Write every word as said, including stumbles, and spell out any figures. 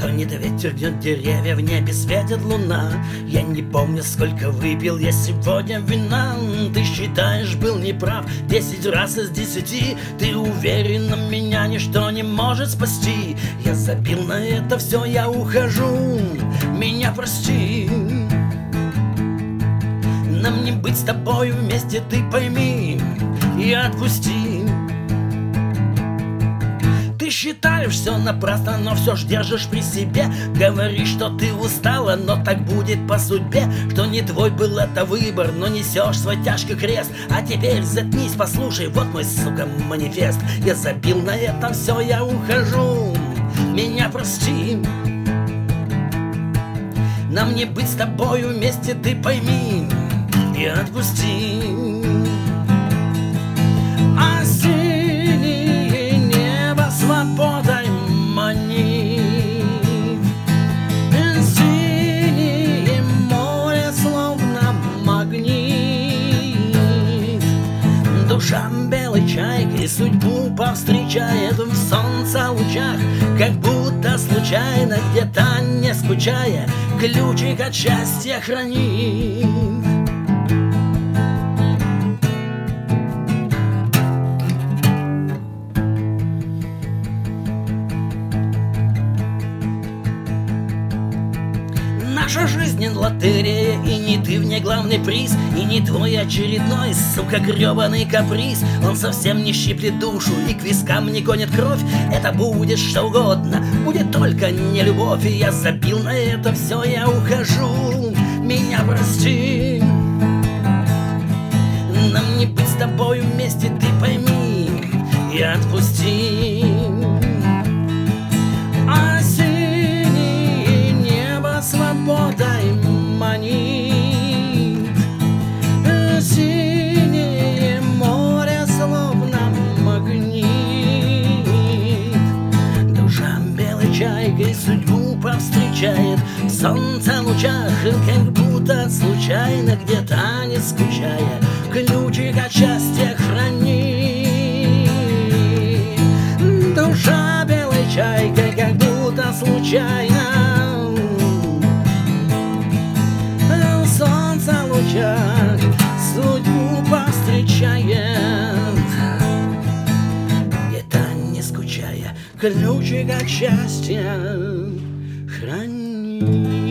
Стонет ветер, гнет деревья, в небе светит луна. Я не помню, сколько выпил я сегодня вина. Ты считаешь, был неправ десять раз из десяти. Ты уверен, меня ничто не может спасти. Я забил на это все, я ухожу, меня прости. Нам не быть с тобою вместе, ты пойми и отпусти. Ты считаешь все напрасно, но все ж держишь при себе. Говоришь, что ты устала, но так будет по судьбе. Что не твой был это выбор, но несешь свой тяжкий крест. А теперь заткнись, послушай, вот мой, сука, манифест. Я забил на это все, я ухожу, меня прости. Нам не быть с тобою вместе, ты пойми и отпусти. А синее небо свободой манит, синее море словно магнит. Душа белой чайкой судьбу повстречает в солнце лучах, как будто случайно, где-то не скучая, ключик от счастья хранит. Наша жизнь не лотерея, и не ты в ней главный приз, и не твой очередной, сука, гребаный каприз. Он совсем не щиплет душу и к вискам не гонит кровь. Это будет что угодно, будет только не любовь. И я забил на это все, я ухожу, меня прости. Нам не быть с тобою вместе, ты пойми и отпусти. А синее небо свободой манит, синее море словно магнит. Душа белой чайкой судьбу повстречает в солнце лучах, как будто случайно, где-то не скучая, ключик от счастья хранит. Душа белой чайкой, как будто случайно, в солнце лучах судьбу повстречает, где-то не скучая, ключик от счастья хранит.